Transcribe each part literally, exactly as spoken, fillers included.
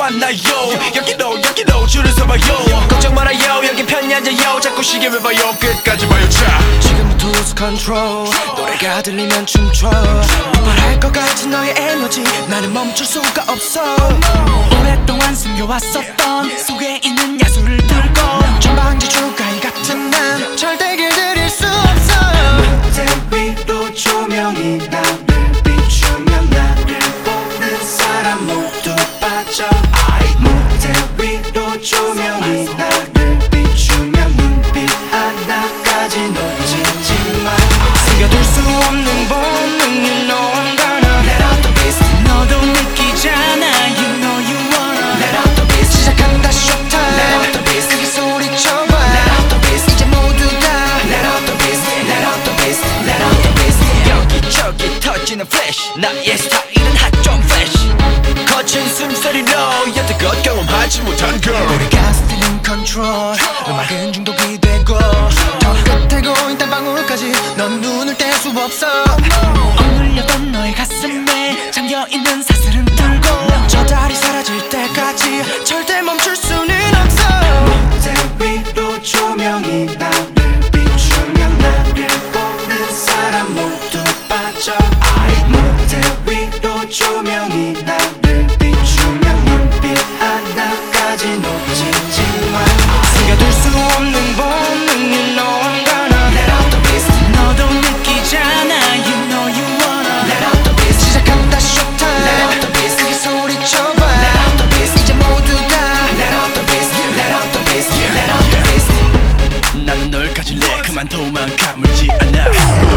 왔나요? 여기로 여기로 줄을 서봐요. 걱정 말아요 여기 편히 앉아요. 자꾸 시계를 봐요 끝까지 봐요. 자 지금부터 lose control. 노래가 들리면 춤춰. 폭발할 것 같은 너의 에너지 나는 멈출 수가 없어. 오랫동안 숨겨왔었던 속에 있는 야수를 들고 전방지 주가이 같은 난 절대 길들일 수 없어. 무대 위로 조명이 나를 비추면 나를 보는 사람 모두 빠져. 무대 위로 조명이 나를 비추면 눈빛 하나까지 놓치지 마. 숨겨둘 수 없는 본능 You know I'm gonna Let out the beast. 너도 느끼잖아 You know you wanna Let out the beast. 시작한다 showtime Let out the beast. 크게 소리쳐봐 Let out the beast. 이제 모두 다 Let out the beast. Let out the beast. Let out the beast. 여기저기 터지는 플래시 나의 스타일은 핫좀 플래시 거친 숨소리로 여태껏 경험하지 못한 girl 우리가 stealing control 음악은 중독이 되고 더 끝에 고인 땀방울까지 넌 눈을 뗄 수 없어. 억눌렸던 너의 가슴에 잠겨있는 사슬은 들고 저 달이 사라질 때까지 절대 멈출 수는 없어. 무대 위로 조명이 나를 비추면 나를 보는 사람 모두 빠져. 무대 위로 조명이 나를 비추면 눈빛 하나까지 놓치지 마. 숨겨둘 수 없는 본능 You know I'm gonna Let out the beast. 너도 느끼잖아 You know you wanna Let out the beast. 시작한다 Let showtime out the beast. 크게 소리쳐봐 Let out the beast. 이제 모두 다 Let out the beast. Let out the beast. Let out the beast. 나는 널 가질래 그만 도망가물지 않아.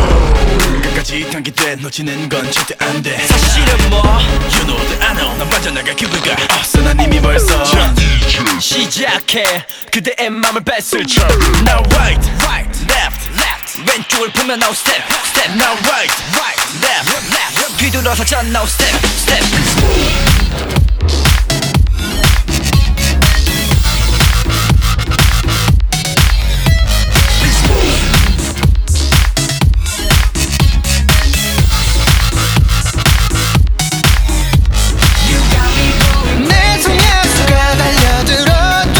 끝까지 단계돼 놓치는 건 절대 안돼. 사실은 뭐 You know that I know 난 빠져나갈 기회가 없어. 난 이미 벌써 시작해 그대의 맘을 뺏을 쳐. Now right Right, left, left 왼쪽을 보면 now step, step Now right Right, left, left 뒤돌아서 전 now step, step 내 속야수가 달려들어도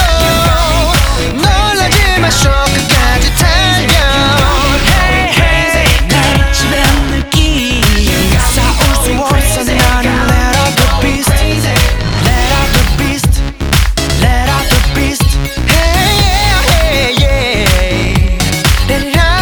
놀라지 마쇼 끝까지 달려. Hey, hey, 날 지배한 느낌 싸울 수 없어 나는 let out the beast Let out the beast Let out the beast Hey yeah hey yeah Let it out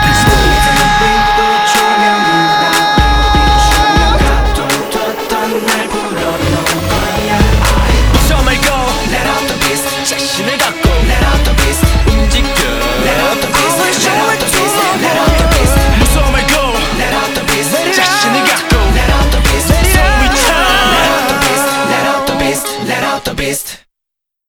웃어 말고 Let out the beast. 자신을 갖고 Let out the beast. 움직여 Let out the beast. I will show it